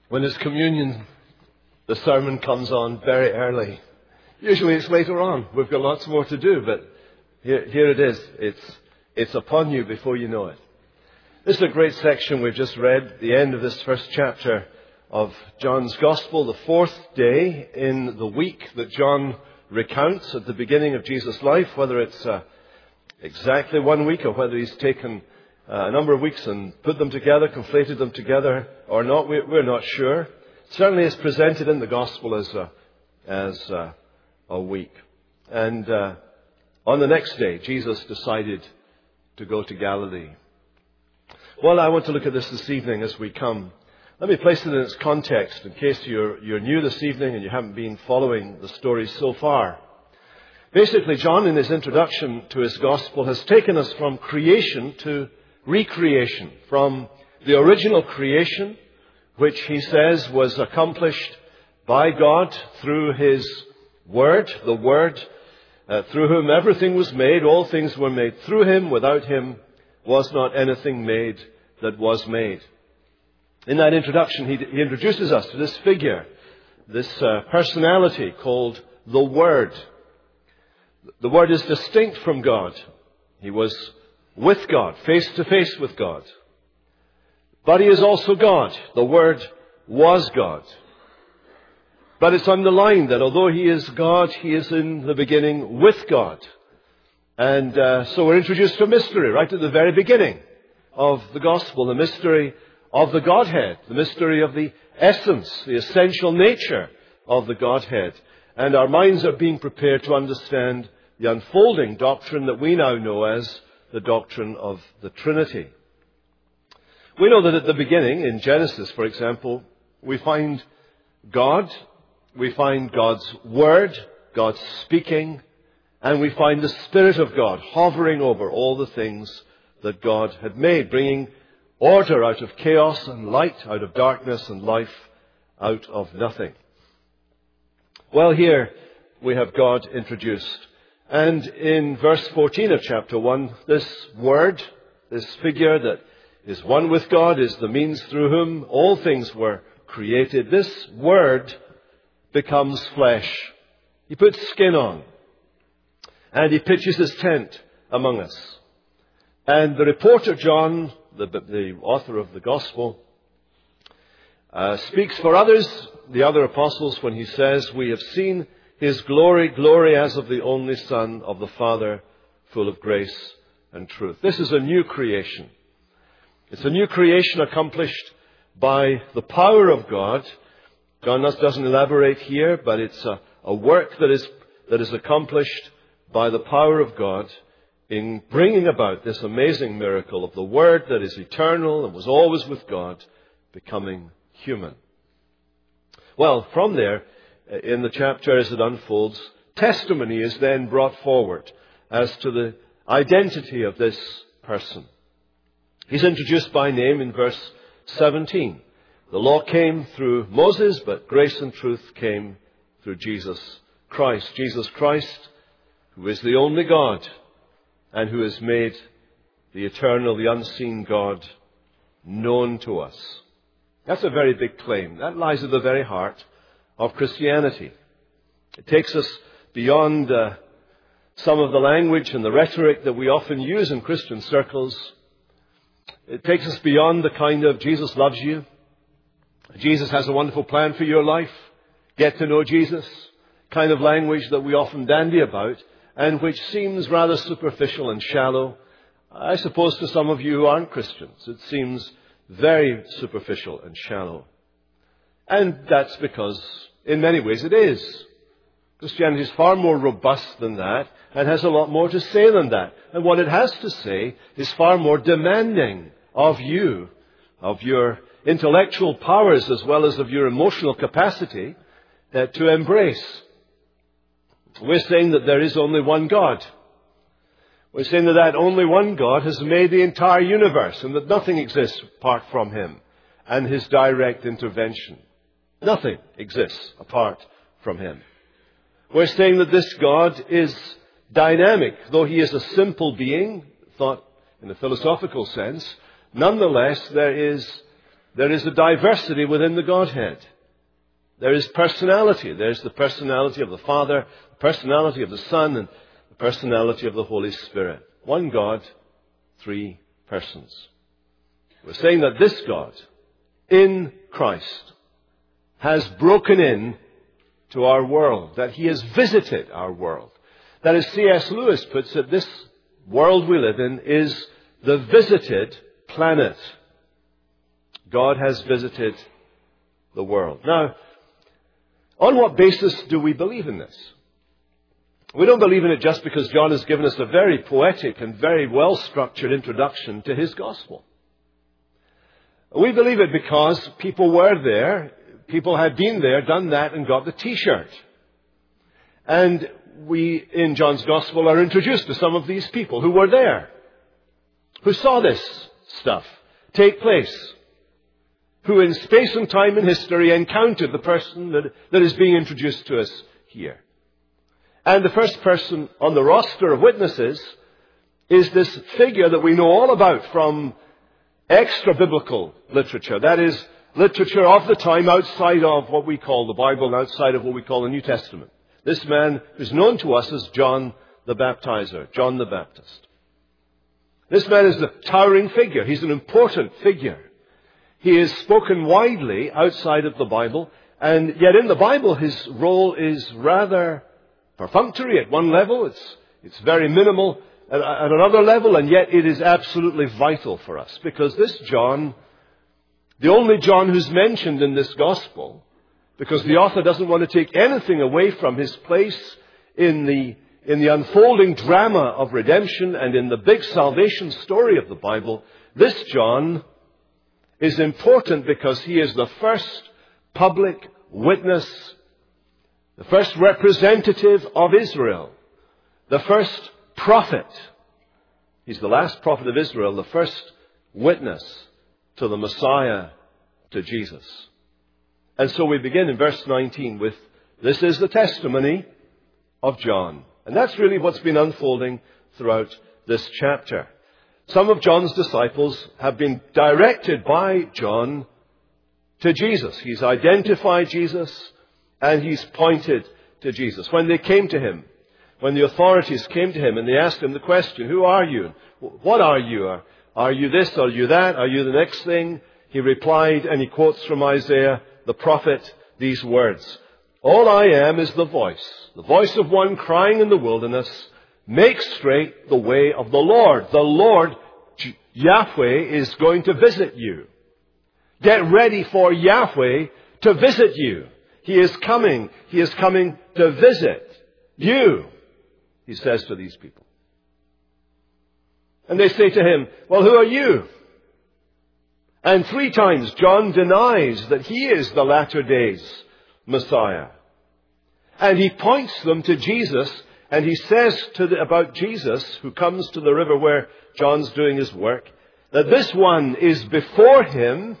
When it's communion, the sermon comes on very early. Usually it's later on. We've got lots more to do, but here it is. It's upon you before you know it. This is a great section we've just read, the end of this first chapter of John's Gospel, the fourth day in the week that John recounts at the beginning of Jesus' life, whether it's exactly 1 week or whether he's taken a number of weeks and put them together, conflated them together or not, we're not sure. Certainly it's presented in the Gospel as a week. And on the next day, Jesus decided to go to Galilee. Well, I want to look at this evening as we come. Let me place it in its context in case you're new this evening and you haven't been following the story so far. Basically, John, in his introduction to his Gospel, has taken us from creation to recreation, from the original creation, which he says was accomplished by God through His Word, the Word, through whom everything was made, all things were made through Him, without Him was not anything made that was made. In that introduction, he introduces us to this figure, this personality called the Word. The Word is distinct from God. He was with God, face to face with God. But He is also God. The Word was God. But it's underlined that although He is God, He is in the beginning with God. And so we're introduced to a mystery right at the very beginning of the Gospel, the mystery of the Godhead, the mystery of the essence, the essential nature of the Godhead. And our minds are being prepared to understand the unfolding doctrine that we now know as the doctrine of the Trinity. We know that at the beginning, in Genesis, for example, we find God, we find God's Word, God speaking, and we find the Spirit of God hovering over all the things that God had made, bringing order out of chaos and light out of darkness and life out of nothing. Well, here we have God introduced. And in verse 14 of chapter 1, this Word, this figure that is one with God, is the means through whom all things were created. This Word becomes flesh. He puts skin on. And He pitches His tent among us. And the reporter John, the author of the Gospel, speaks for others, the other apostles, when he says, "We have seen His glory, glory as of the only Son of the Father, full of grace and truth." This is a new creation. It's a new creation accomplished by the power of God. John doesn't elaborate here, but it's a work that is accomplished by the power of God in bringing about this amazing miracle of the Word that is eternal and was always with God, becoming human. Well, from there, in the chapter as it unfolds, testimony is then brought forward as to the identity of this person. He's introduced by name in verse 17. The law came through Moses, but grace and truth came through Jesus Christ. Jesus Christ, who is the only God and who has made the eternal, the unseen God known to us. That's a very big claim. That lies at the very heart of Christianity. It takes us beyond some of the language and the rhetoric that we often use in Christian circles. It takes us beyond the kind of Jesus loves you, Jesus has a wonderful plan for your life, get to know Jesus kind of language that we often dandy about, and which seems rather superficial and shallow. I suppose to some of you who aren't Christians, it seems very superficial and shallow. And that's because, in many ways, it is. Christianity is far more robust than that and has a lot more to say than that. And what it has to say is far more demanding of you, of your intellectual powers as well as of your emotional capacity to embrace. We're saying that there is only one God. We're saying that only one God has made the entire universe and that nothing exists apart from Him and His direct intervention. Nothing exists apart from Him. We're saying that this God is dynamic. Though He is a simple being, thought in a philosophical sense, nonetheless there is there is a diversity within the Godhead. There is personality. There's the personality of the Father, the personality of the Son, and the personality of the Holy Spirit. One God, three persons. We're saying that this God, in Christ, has broken in to our world, that He has visited our world. That, as C.S. Lewis puts it, this world we live in is the visited planet. God has visited the world. Now, on what basis do we believe in this? We don't believe in it just because John has given us a very poetic and very well-structured introduction to his gospel. We believe it because people were there, people had been there, done that, and got the T-shirt. And we, in John's gospel, are introduced to some of these people who were there, who saw this stuff take place, who in space and time and history encountered the person that is being introduced to us here. And the first person on the roster of witnesses is this figure that we know all about from extra-biblical literature. That is, literature of the time outside of what we call the Bible and outside of what we call the New Testament. This man is known to us as John the Baptizer, John the Baptist. This man is a towering figure. He's an important figure. He is spoken widely outside of the Bible, and yet in the Bible his role is rather perfunctory at one level. It's very minimal at another level, and yet it is absolutely vital for us. Because this John, the only John who's mentioned in this gospel, because the author doesn't want to take anything away from his place in the unfolding drama of redemption and in the big salvation story of the Bible, this John is important because he is the first public witness, the first representative of Israel, the first prophet. He's the last prophet of Israel, the first witness to the Messiah, to Jesus. And so we begin in verse 19 with, this is the testimony of John. And that's really what's been unfolding throughout this chapter. Some of John's disciples have been directed by John to Jesus. He's identified Jesus and he's pointed to Jesus. When they came to him, when the authorities came to him and they asked him the question, who are you? What are you? Are you this? Are you that? Are you the next thing? He replied, and he quotes from Isaiah, the prophet, these words. All I am is the voice of one crying in the wilderness, make straight the way of the Lord. The Lord, Yahweh, is going to visit you. Get ready for Yahweh to visit you. He is coming. He is coming to visit you, he says to these people. And they say to him, well, who are you? And 3 times John denies that he is the latter days Messiah. And he points them to Jesus, and he says about Jesus, who comes to the river where John's doing his work, that this one is before him,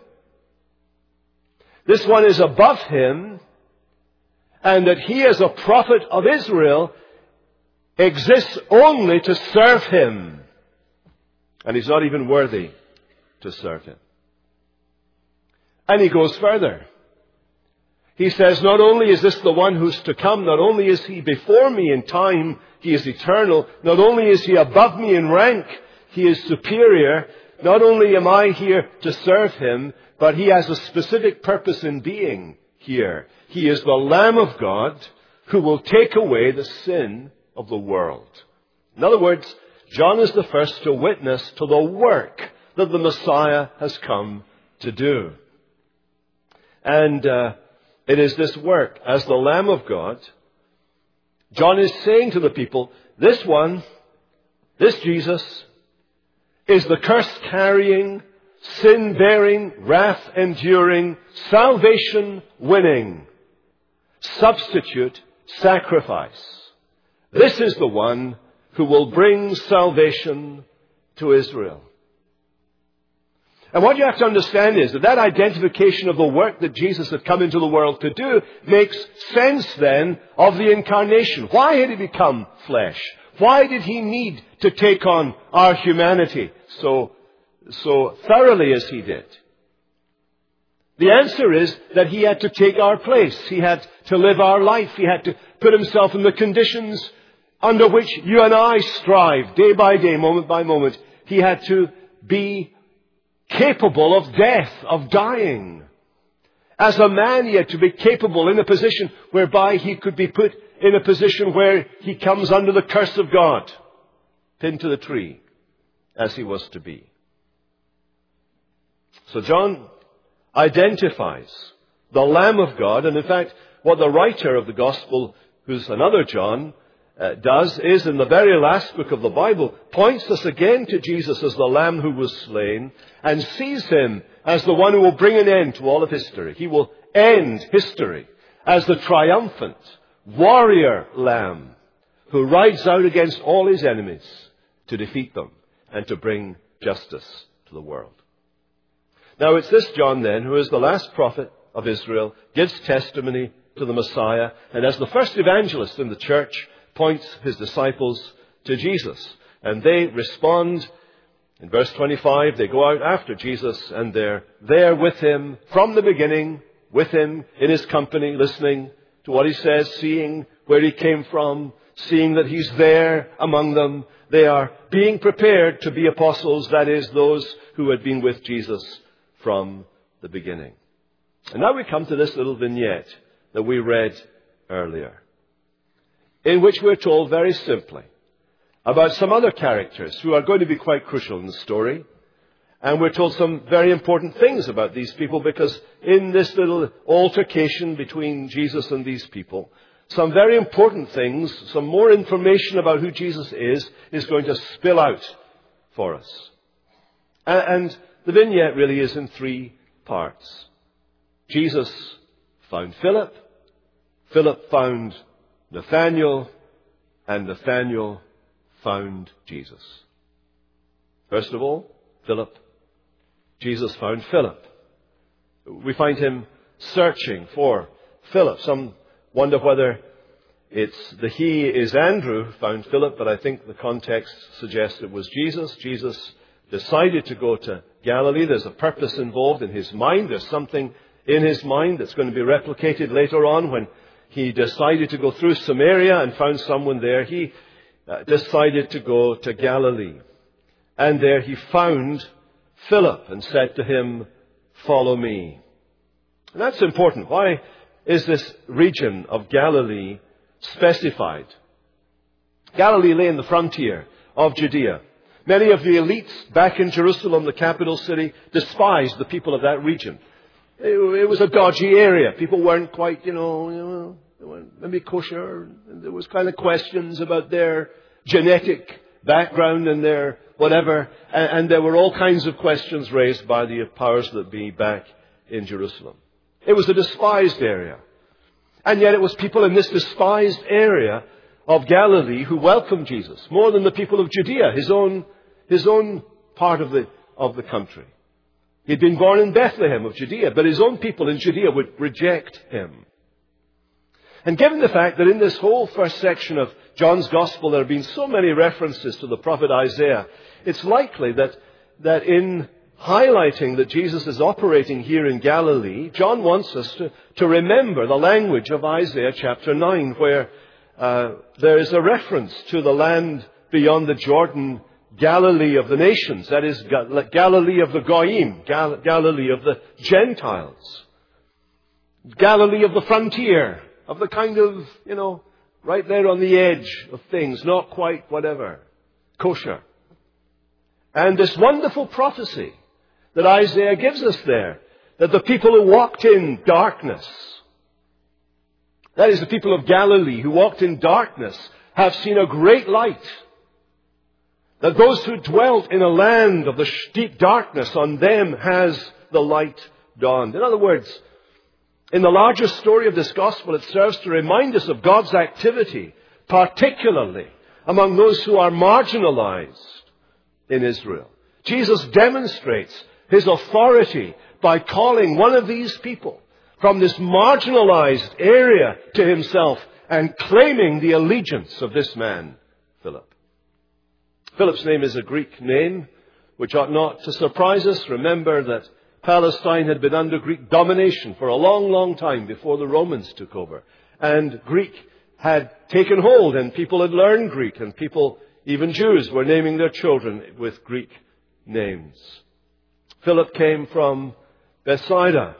this one is above him, and that he as a prophet of Israel exists only to serve him. And he's not even worthy to serve him. And he goes further. He says, not only is this the one who's to come, not only is he before me in time, he is eternal, not only is he above me in rank, he is superior, not only am I here to serve him, but he has a specific purpose in being here. He is the Lamb of God who will take away the sin of the world. In other words, John is the first to witness to the work that the Messiah has come to do. And it is this work as the Lamb of God. John is saying to the people, this one, this Jesus, is the curse-carrying, sin-bearing, wrath-enduring, salvation-winning, substitute sacrifice. This is the one who will bring salvation to Israel. And what you have to understand is that identification of the work that Jesus had come into the world to do makes sense then of the incarnation. Why had he become flesh? Why did he need to take on our humanity so thoroughly as he did? The answer is that he had to take our place. He had to live our life. He had to put himself in the conditions under which you and I strive day by day, moment by moment. He had to be capable of death, of dying. As a man, he had to be capable in a position whereby he could be put in a position where he comes under the curse of God, pinned to the tree, as he was to be. So John identifies the Lamb of God, and in fact, what the writer of the Gospel, who's another John, does is, in the very last book of the Bible, points us again to Jesus as the Lamb who was slain, and sees him as the one who will bring an end to all of history. He will end history as the triumphant warrior Lamb who rides out against all his enemies to defeat them and to bring justice to the world. Now it's this John then, who is the last prophet of Israel, gives testimony to the Messiah, and as the first evangelist in the church, points his disciples to Jesus. And they respond. In verse 25, they go out after Jesus, and they're there with him from the beginning, with him in his company, listening to what he says, seeing where he came from, seeing that he's there among them. They are being prepared to be apostles, that is, those who had been with Jesus from the beginning. And now we come to this little vignette that we read earlier, in which we're told very simply about some other characters who are going to be quite crucial in the story. And we're told some very important things about these people, because in this little altercation between Jesus and these people, some very important things, some more information about who Jesus is going to spill out for us. And the vignette really is in three parts. Jesus found Philip. Philip found Nathanael, and Nathanael found Jesus. First of all, Philip. Jesus found Philip. We find him searching for Philip. Some wonder whether it's the he is Andrew who found Philip, but I think the context suggests it was Jesus. Jesus decided to go to Galilee. There's a purpose involved in his mind. There's something in his mind that's going to be replicated later on when he decided to go through Samaria and found someone there. He decided to go to Galilee. And there he found Philip and said to him, "Follow me." And that's important. Why is this region of Galilee specified? Galilee lay in the frontier of Judea. Many of the elites back in Jerusalem, the capital city, despised the people of that region. It was a dodgy area. People weren't quite, they weren't maybe kosher. And there was kind of questions about their genetic background and their whatever. And there were all kinds of questions raised by the powers that be back in Jerusalem. It was a despised area. And yet it was people in this despised area of Galilee who welcomed Jesus more than the people of Judea, his own part of the country. He'd been born in Bethlehem of Judea, but his own people in Judea would reject him. And given the fact that in this whole first section of John's Gospel there have been so many references to the prophet Isaiah, it's likely that in highlighting that Jesus is operating here in Galilee, John wants us to remember the language of Isaiah chapter 9, where there is a reference to the land beyond the Jordan, Galilee of the nations. That is, Galilee of the Goyim, Galilee of the Gentiles. Galilee of the frontier, of the kind of, right there on the edge of things, not quite whatever, kosher. And this wonderful prophecy that Isaiah gives us there, that the people who walked in darkness, that is, the people of Galilee who walked in darkness, have seen a great light. That those who dwelt in a land of the deep darkness, on them has the light dawned. In other words, in the larger story of this gospel, it serves to remind us of God's activity, particularly among those who are marginalized in Israel. Jesus demonstrates his authority by calling one of these people from this marginalized area to himself and claiming the allegiance of this man, Philip. Philip's name is a Greek name, which ought not to surprise us. Remember that Palestine had been under Greek domination for a long, long time before the Romans took over. And Greek had taken hold, and people had learned Greek, and people, even Jews, were naming their children with Greek names. Philip came from Bethsaida,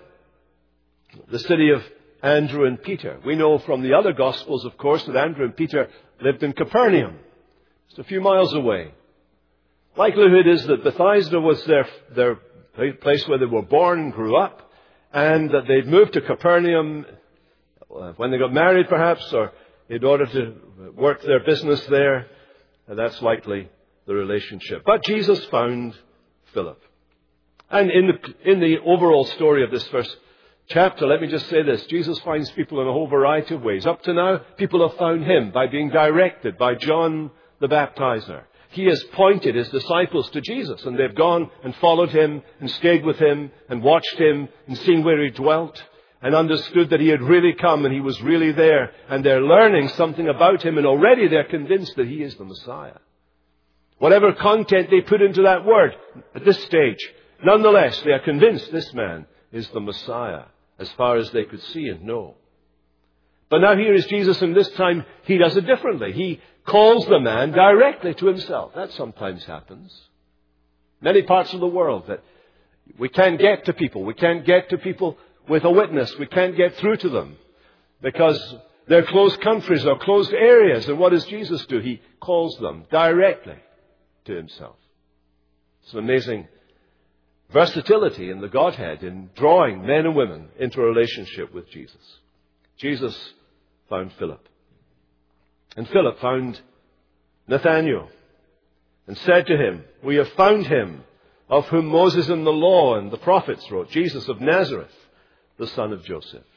the city of Andrew and Peter. We know from the other Gospels, of course, that Andrew and Peter lived in Capernaum, just a few miles away. Likelihood is that Bethsaida was their place where they were born and grew up, and that they'd moved to Capernaum when they got married, perhaps, or in order to work their business there. And that's likely the relationship. But Jesus found Philip. And in the overall story of this first chapter, let me just say this. Jesus finds people in a whole variety of ways. Up to now, people have found him by being directed by John the Baptizer. He has pointed his disciples to Jesus, and they've gone and followed him and stayed with him and watched him and seen where he dwelt and understood that he had really come and he was really there, and they're learning something about him, and already they're convinced that he is the Messiah. Whatever content they put into that word at this stage, nonetheless, they are convinced this man is the Messiah as far as they could see and know. But now here is Jesus, and this time he does it differently. He calls the man directly to himself. That sometimes happens. Many parts of the world that we can't get to people. We can't get to people with a witness. We can't get through to them because they're closed countries or closed areas. And what does Jesus do? He calls them directly to himself. It's an amazing versatility in the Godhead in drawing men and women into a relationship with Jesus. Jesus found Philip. And Philip found Nathanael and said to him, "We have found him of whom Moses in the law and the prophets wrote, Jesus of Nazareth, the son of Joseph."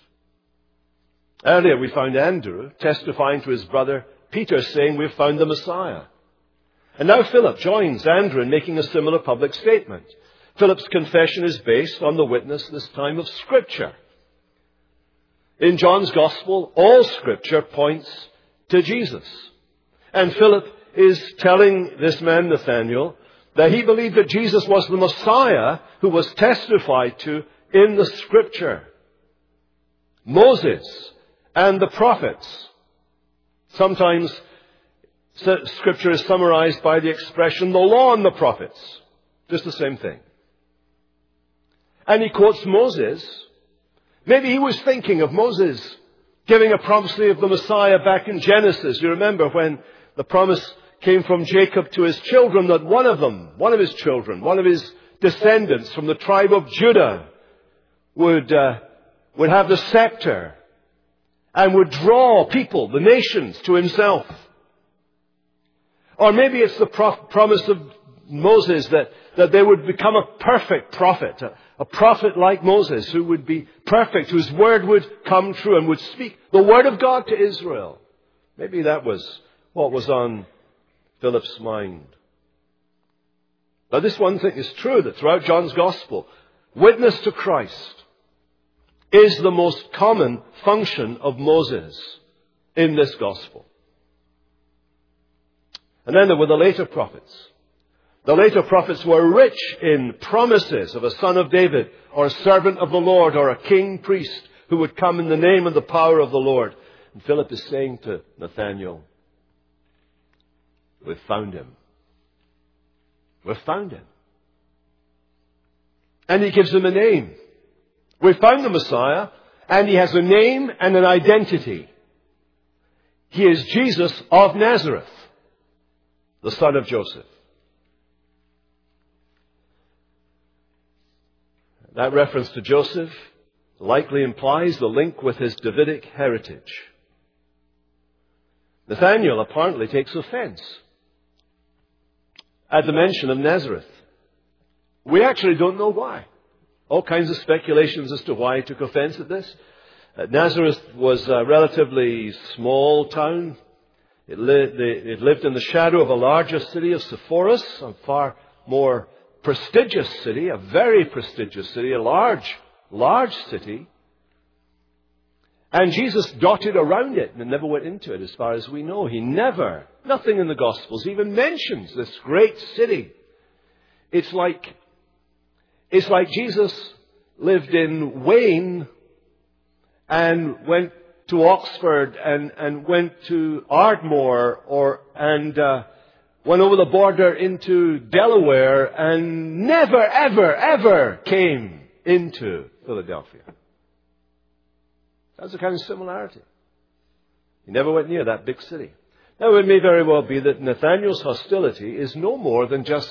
Earlier we found Andrew testifying to his brother Peter, saying, "We've found the Messiah." And now Philip joins Andrew in making a similar public statement. Philip's confession is based on the witness this time of Scripture. In John's Gospel, all Scripture points to Jesus. And Philip is telling this man, Nathanael, that he believed that Jesus was the Messiah who was testified to in the Scripture. Moses and the prophets. Sometimes Scripture is summarized by the expression, the law and the prophets. Just the same thing. And he quotes Moses. Maybe he was thinking of Moses giving a prophecy of the Messiah back in Genesis. You remember when the promise came from Jacob to his children that one of his children, one of his descendants from the tribe of Judah would have the scepter and would draw people, the nations, to himself. Or maybe it's the promise of Moses that they would become a perfect prophet, a prophet like Moses who would be perfect, whose word would come true and would speak the word of God to Israel. Maybe that was what was on Philip's mind. Now this one thing is true, that throughout John's Gospel, witness to Christ is the most common function of Moses in this Gospel. And then there were the later prophets. The later prophets were rich in promises of a son of David, or a servant of the Lord, or a king priest who would come in the name and the power of the Lord. And Philip is saying to Nathanael, "We've found him. We've found him." And he gives him a name. We've found the Messiah, and he has a name and an identity. He is Jesus of Nazareth, the son of Joseph. That reference to Joseph likely implies the link with his Davidic heritage. Nathanael apparently takes offense at the mention of Nazareth. We actually don't know why. All kinds of speculations as to why he took offense at this. Nazareth was a relatively small town. It lived in the shadow of a larger city of Sepphoris, a far more prestigious city, a very prestigious city, a large city. And Jesus dotted around it and never went into it as far as we know. Nothing in the Gospels even mentions this great city. It's like Jesus lived in Wayne and went to Oxford and went to Ardmore and went over the border into Delaware and never, ever, ever came into Philadelphia. That's the kind of similarity. He never went near that big city. Now, it may very well be that Nathanael's hostility is no more than just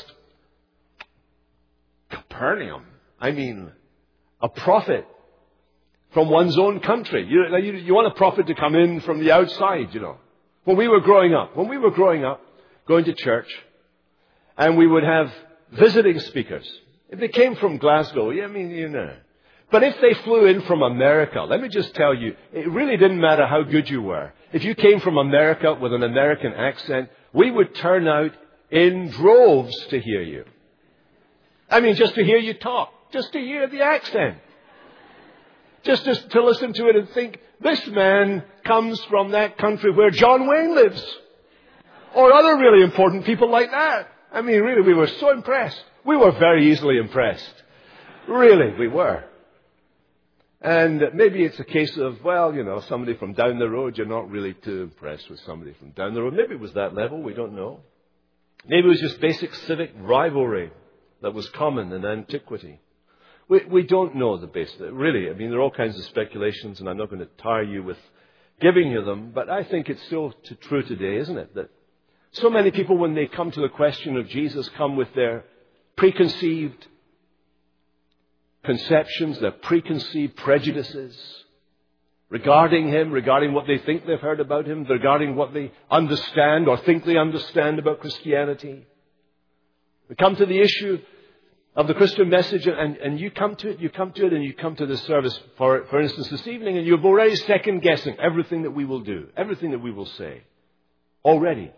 Capernaum. I mean, a prophet from one's own country. You want a prophet to come in from the outside, you know. When we were growing up, going to church, and we would have visiting speakers. If they came from Glasgow, I mean, you know. But if they flew in from America, let me just tell you, it really didn't matter how good you were. If you came from America with an American accent, we would turn out in droves to hear you. I mean, just to hear you talk, just to hear the accent. Just to listen to it and think, this man comes from that country where John Wayne lives. Or other really important people like that. I mean, really, we were so impressed. We were very easily impressed. Really, we were. And maybe it's a case of, well, you know, somebody from down the road, you're not really too impressed with somebody from down the road. Maybe it was that level, we don't know. Maybe it was just basic civic rivalry that was common in antiquity. We don't know the base. Really, I mean, there are all kinds of speculations, and I'm not going to tire you with giving you them, but I think it's still true today, isn't it? That so many people, when they come to the question of Jesus, come with their preconceived conceptions, their preconceived prejudices regarding Him, regarding what they think they've heard about Him, regarding what they understand or think they understand about Christianity. We come to the issue of the Christian message, and you come to this service, for instance, this evening, and you're already second-guessing everything that we will do, everything that we will say, already.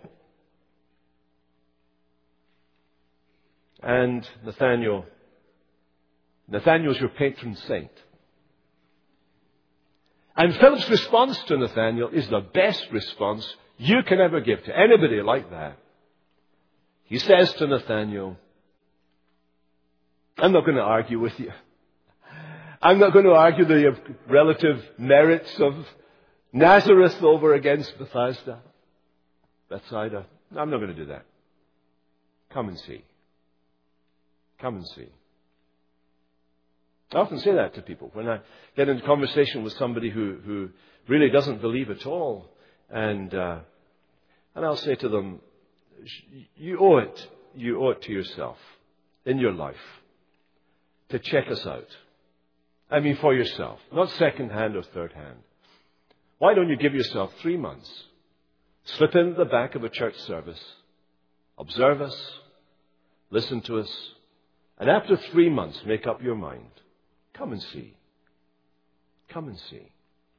And Nathanael's your patron saint. And Philip's response to Nathanael is the best response you can ever give to anybody like that. He says to Nathanael, I'm not going to argue with you. I'm not going to argue the relative merits of Nazareth over against Bethsaida. I'm not going to do that. Come and see. Come and see. I often say that to people when I get into conversation with somebody who really doesn't believe at all. And I'll say to them, you owe it to yourself in your life to check us out. I mean, for yourself, not second hand or third hand. Why don't you give yourself 3 months? Slip into the back of a church service, observe us, listen to us, and after 3 months, make up your mind. Come and see. Come and see.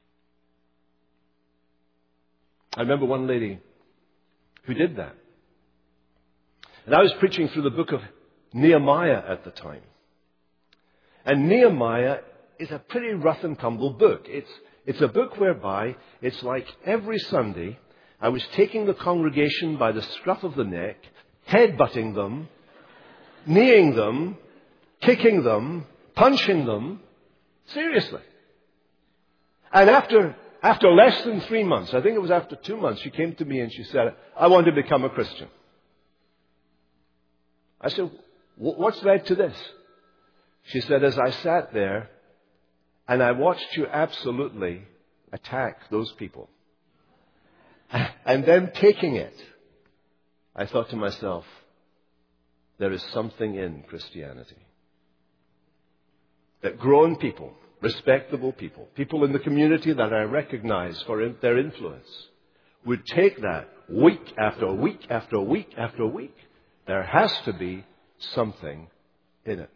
I remember one lady who did that. And I was preaching through the book of Nehemiah at the time. And Nehemiah is a pretty rough and tumble book. It's a book whereby it's like every Sunday I was taking the congregation by the scruff of the neck, headbutting them, kneeing them, kicking them, punching them. Seriously. And after less than 3 months, I think it was after 2 months, she came to me and she said, I want to become a Christian. I said, what's led to this? She said, as I sat there and I watched you absolutely attack those people and then taking it, I thought to myself, there is something in Christianity. That grown people, respectable people, people in the community that I recognize for their influence, would take that week after week after week after week. There has to be something in it.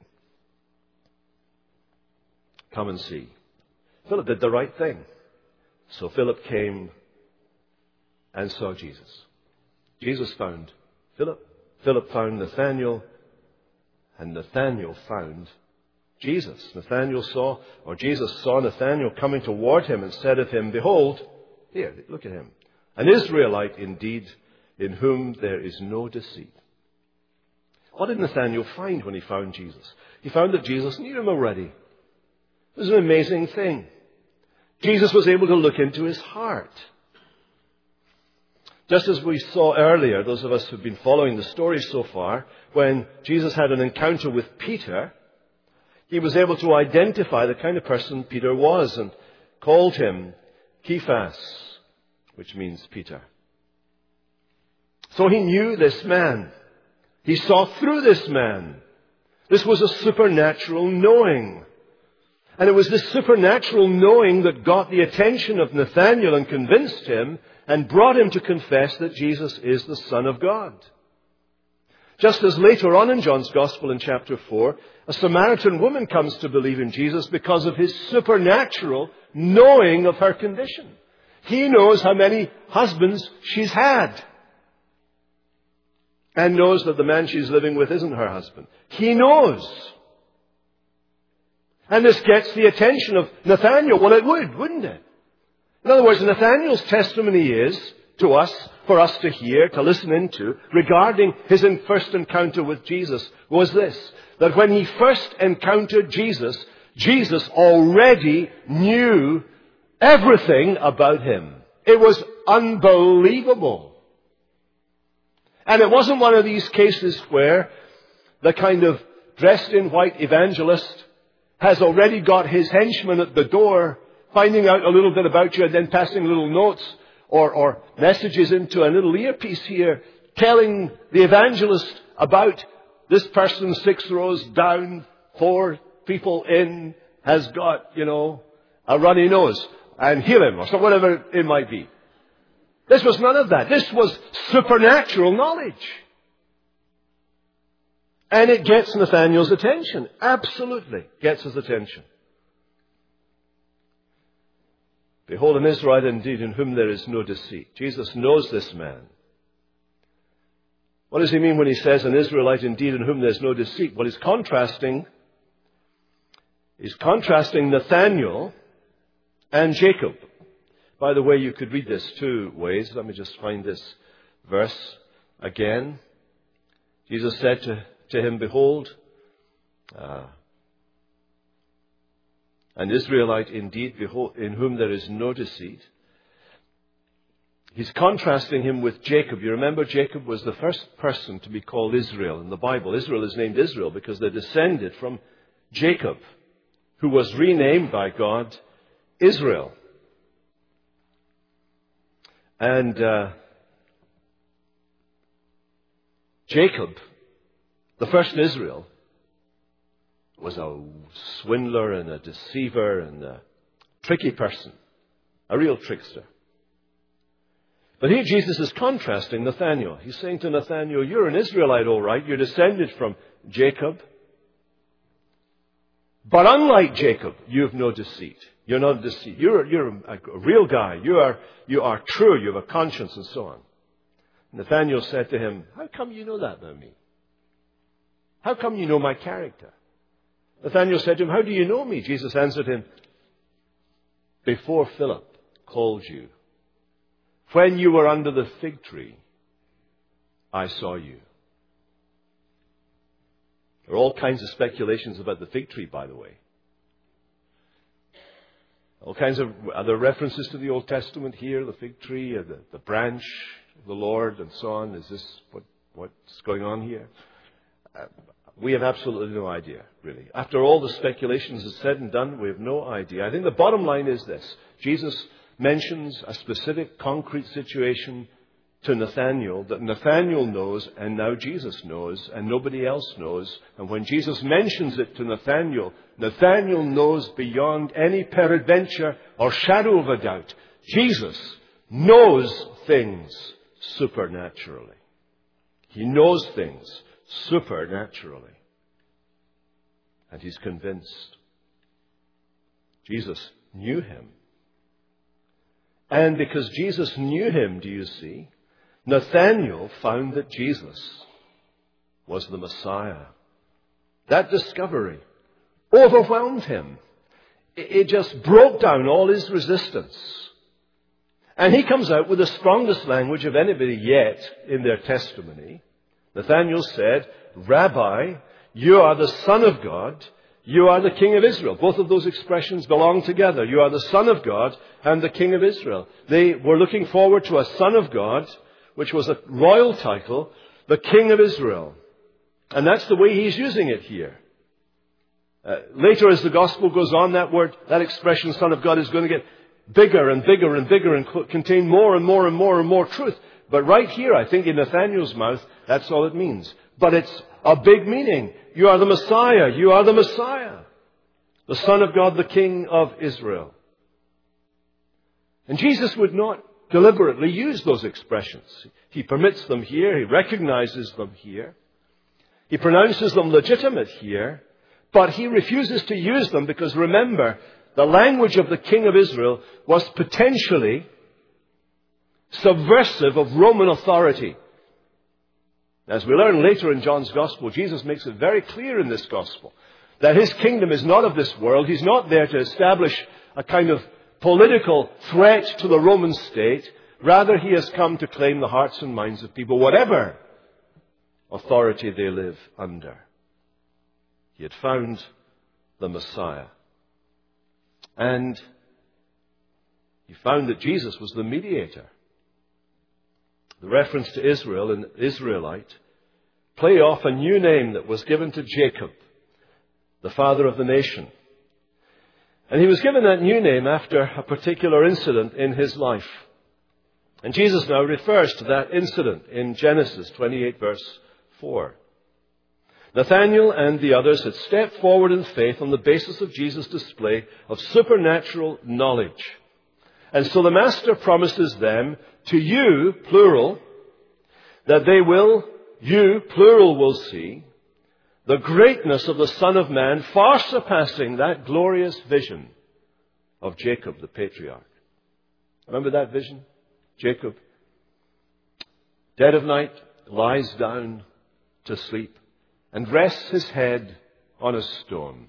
Come and see. Philip did the right thing. So Philip came and saw Jesus. Jesus found Philip. Philip found Nathanael. And Nathanael found Jesus. Jesus saw Nathanael coming toward him and said of him, behold, here, look at him, an Israelite indeed, in whom there is no deceit. What did Nathanael find when he found Jesus? He found that Jesus knew him already. It was an amazing thing. Jesus was able to look into his heart. Just as we saw earlier, those of us who've been following the story so far, when Jesus had an encounter with Peter, he was able to identify the kind of person Peter was and called him Cephas, which means Peter. So he knew this man. He saw through this man. This was a supernatural knowing. And it was this supernatural knowing that got the attention of Nathanael and convinced him and brought him to confess that Jesus is the Son of God. Just as later on in John's Gospel in chapter 4, a Samaritan woman comes to believe in Jesus because of his supernatural knowing of her condition. He knows how many husbands she's had and knows that the man she's living with isn't her husband. He knows. And this gets the attention of Nathanael. Well, it would, wouldn't it? In other words, Nathanael's testimony is to us, for us to hear, to listen into, regarding his first encounter with Jesus, was this: that when he first encountered Jesus, Jesus already knew everything about him. It was unbelievable. And it wasn't one of these cases where the kind of dressed in white evangelist has already got his henchman at the door, finding out a little bit about you and then passing little notes or messages into a little earpiece here, telling the evangelist about this person 6 rows down, 4 people in, has got, a runny nose, and heal him, or so whatever it might be. This was none of that. This was supernatural knowledge. And it gets Nathanael's attention. Absolutely gets his attention. Behold, an Israelite indeed in whom there is no deceit. Jesus knows this man. What does he mean when he says an Israelite indeed in whom there is no deceit? Well, he's contrasting Nathanael and Jacob. By the way, you could read this 2 ways. Let me just find this verse again. Jesus said to him, behold, an Israelite indeed, behold, in whom there is no deceit. He's contrasting him with Jacob. You remember Jacob was the first person to be called Israel in the Bible. Israel is named Israel because they descended from Jacob, who was renamed by God Israel. And Jacob, the first in Israel, was a swindler and a deceiver and a tricky person, a real trickster. But here Jesus is contrasting Nathanael. He's saying to Nathanael, you're an Israelite, all right. You're descended from Jacob. But unlike Jacob, you have no deceit. You're not deceit. You're a real guy. You are true. You have a conscience and so on. Nathanael said to him, how come you know that about me? How come you know my character? Nathanael said to him, how do you know me? Jesus answered him, before Philip called you, when you were under the fig tree, I saw you. There are all kinds of speculations about the fig tree, by the way. All kinds of other references to the Old Testament here, the fig tree, the branch of the Lord, and so on. Is this what's going on here? We have absolutely no idea, really. After all the speculations is said and done, we have no idea. I think the bottom line is this. Jesus mentions a specific, concrete situation to Nathanael that Nathanael knows and now Jesus knows and nobody else knows. And when Jesus mentions it to Nathanael, Nathanael knows beyond any peradventure or shadow of a doubt. Jesus knows things supernaturally. He knows things supernaturally. And he's convinced. Jesus knew him. And because Jesus knew him, do you see, Nathanael found that Jesus was the Messiah. That discovery overwhelmed him. It just broke down all his resistance. And he comes out with the strongest language of anybody yet in their testimony. Nathanael said, Rabbi, you are the Son of God. You are the King of Israel. Both of those expressions belong together. You are the Son of God and the King of Israel. They were looking forward to a Son of God, which was a royal title, the King of Israel. And that's the way he's using it here. Later, as the gospel goes on, that expression, Son of God, is going to get bigger and bigger and bigger and contain more and more and more and more truth. But right here, I think in Nathanael's mouth, that's all it means. But it's a big meaning. You are the Messiah. You are the Messiah. The Son of God, the King of Israel. And Jesus would not deliberately use those expressions. He permits them here. He recognizes them here. He pronounces them legitimate here. But he refuses to use them because, remember, the language of the King of Israel was potentially subversive of Roman authority. As we learn later in John's Gospel, Jesus makes it very clear in this Gospel that his kingdom is not of this world. He's not there to establish a kind of political threat to the Roman state. Rather, he has come to claim the hearts and minds of people, whatever authority they live under. He had found the Messiah. And he found that Jesus was the mediator. The reference to Israel and Israelite play off a new name that was given to Jacob, the father of the nation. And he was given that new name after a particular incident in his life. And Jesus now refers to that incident in Genesis 28 verse 4. Nathanael and the others had stepped forward in faith on the basis of Jesus' display of supernatural knowledge. And so the Master promises them, to you, plural, that they will, you, plural, will see the greatness of the Son of Man, far surpassing that glorious vision of Jacob, the patriarch. Remember that vision? Jacob, dead of night, lies down to sleep and rests his head on a stone.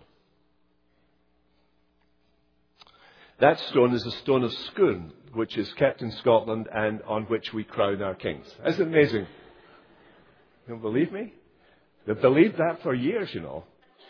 That stone is a stone of Scone, which is kept in Scotland and on which we crown our kings. That's amazing. You don't believe me? They've believed that for years, you know.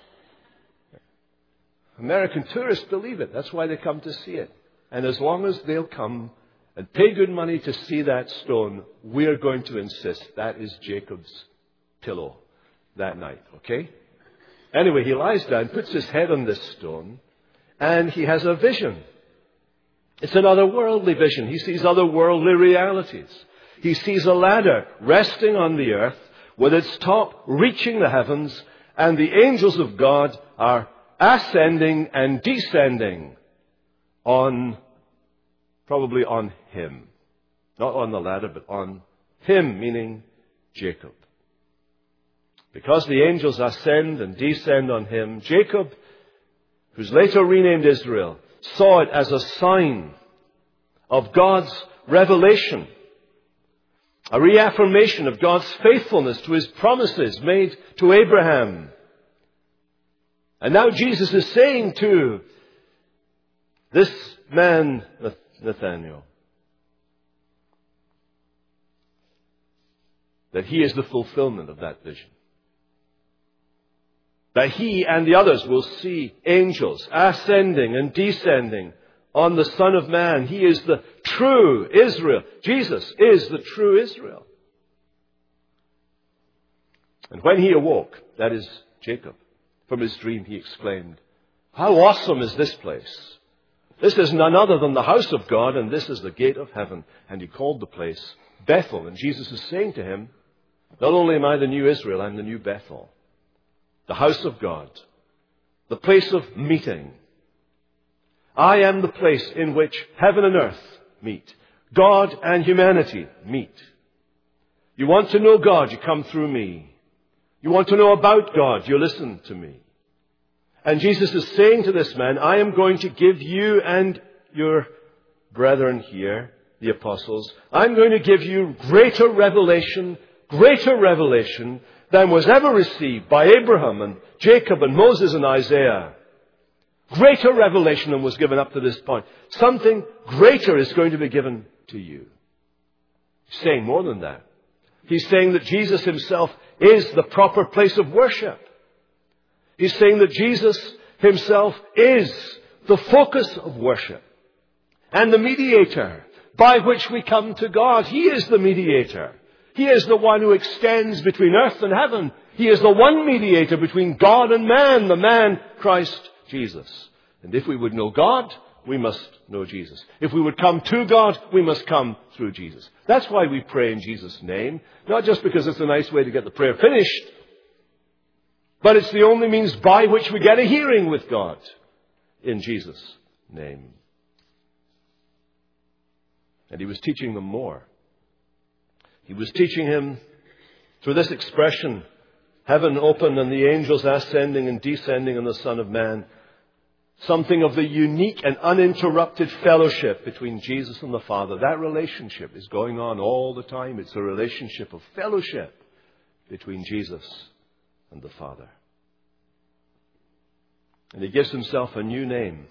American tourists believe it. That's why they come to see it. And as long as they'll come and pay good money to see that stone, we're going to insist that is Jacob's pillow that night, okay? Anyway, he lies down, puts his head on this stone, and he has a vision. It's an otherworldly vision. He sees otherworldly realities. He sees a ladder resting on the earth with its top reaching the heavens, and the angels of God are ascending and descending probably on him. Not on the ladder, but on him, meaning Jacob. Because the angels ascend and descend on him, Jacob, who's later renamed Israel, saw it as a sign of God's revelation, a reaffirmation of God's faithfulness to his promises made to Abraham. And now Jesus is saying to this man, Nathanael, that he is the fulfillment of that vision. That he and the others will see angels ascending and descending on the Son of Man. He is the true Israel. Jesus is the true Israel. And when he awoke, that is Jacob, from his dream, he exclaimed, "How awesome is this place! This is none other than the house of God, and this is the gate of heaven." And he called the place Bethel. And Jesus is saying to him, not only am I the new Israel, I'm the new Bethel. The house of God, the place of meeting. I am the place in which heaven and earth meet. God and humanity meet. You want to know God, you come through me. You want to know about God, you listen to me. And Jesus is saying to this man, I am going to give you and your brethren here, the apostles, I'm going to give you greater revelation than was ever received by Abraham and Jacob and Moses and Isaiah. Greater revelation than was given up to this point. Something greater is going to be given to you. He's saying more than that. He's saying that Jesus himself is the proper place of worship. He's saying that Jesus himself is the focus of worship and the mediator by which we come to God. He is the mediator. He is the one who extends between earth and heaven. He is the one mediator between God and man, the man Christ Jesus. And if we would know God, we must know Jesus. If we would come to God, we must come through Jesus. That's why we pray in Jesus' name. Not just because it's a nice way to get the prayer finished, but it's the only means by which we get a hearing with God. In Jesus' name. And he was teaching them more. He was teaching him through this expression, heaven open and the angels ascending and descending on the Son of Man, something of the unique and uninterrupted fellowship between Jesus and the Father. That relationship is going on all the time. It's a relationship of fellowship between Jesus and the Father. And he gives himself a new name.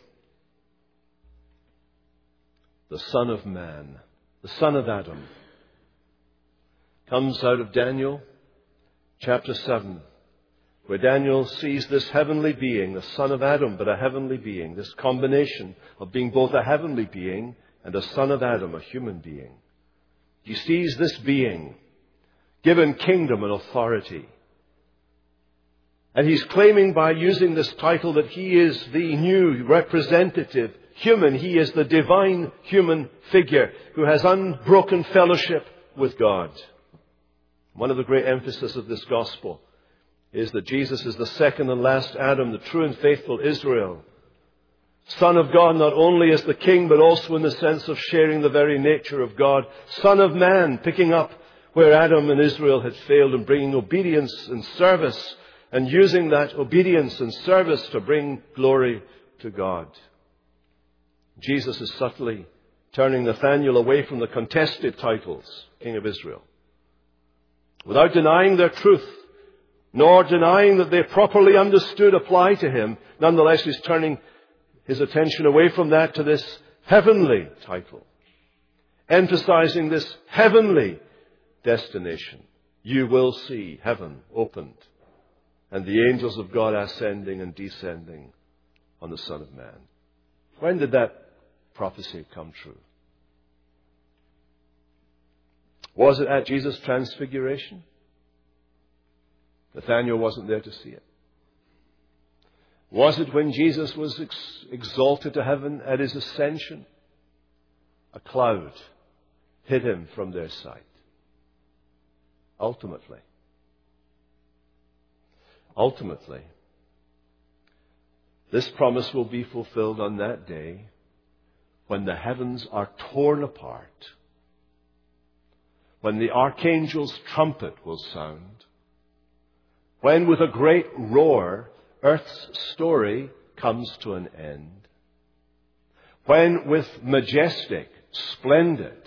The Son of Man, the Son of Adam. Comes out of Daniel chapter 7, where Daniel sees this heavenly being, the son of Adam, but a heavenly being, this combination of being both a heavenly being and a son of Adam, a human being. He sees this being given kingdom and authority. And he's claiming by using this title that he is the new representative human. He is the divine human figure who has unbroken fellowship with God. One of the great emphasis of this gospel is that Jesus is the second and last Adam, the true and faithful Israel. Son of God not only as the king, but also in the sense of sharing the very nature of God. Son of man, picking up where Adam and Israel had failed and bringing obedience and service and using that obedience and service to bring glory to God. Jesus is subtly turning Nathanael away from the contested titles, King of Israel, without denying their truth, nor denying that they properly understood apply to him. Nonetheless, he's turning his attention away from that to this heavenly title, emphasizing this heavenly destination. You will see heaven opened and the angels of God ascending and descending on the Son of Man. When did that prophecy come true? Was it at Jesus' transfiguration? Nathanael wasn't there to see it. Was it when Jesus was exalted to heaven at his ascension? A cloud hid him from their sight. Ultimately, this promise will be fulfilled on that day when the heavens are torn apart, when the archangel's trumpet will sound, when with a great roar earth's story comes to an end, when with majestic, splendid,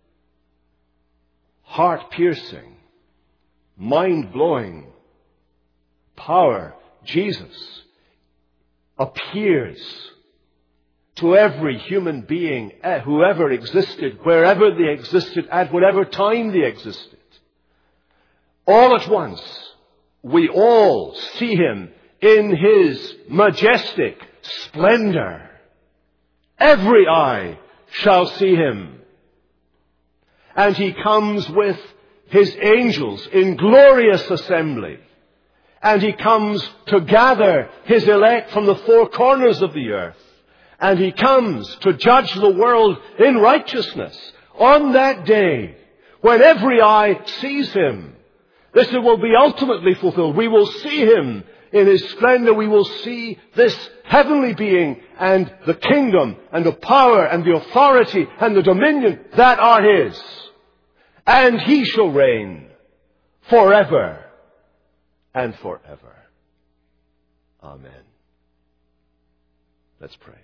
heart-piercing, mind-blowing power, Jesus appears to every human being, whoever existed, wherever they existed, at whatever time they existed. All at once, we all see him in his majestic splendor. Every eye shall see him. And he comes with his angels in glorious assembly. And he comes to gather his elect from the four corners of the earth. And he comes to judge the world in righteousness on that day when every eye sees him. This will be ultimately fulfilled. We will see him in his splendor. We will see this heavenly being and the kingdom and the power and the authority and the dominion that are his. And he shall reign forever and forever. Amen. Let's pray.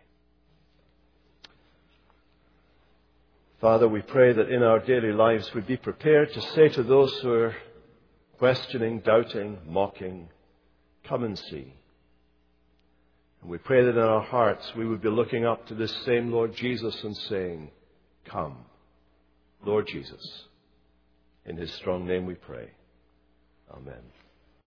Father, we pray that in our daily lives we be prepared to say to those who are questioning, doubting, mocking, come and see. And we pray that in our hearts we would be looking up to this same Lord Jesus and saying, come, Lord Jesus. In his strong name we pray. Amen.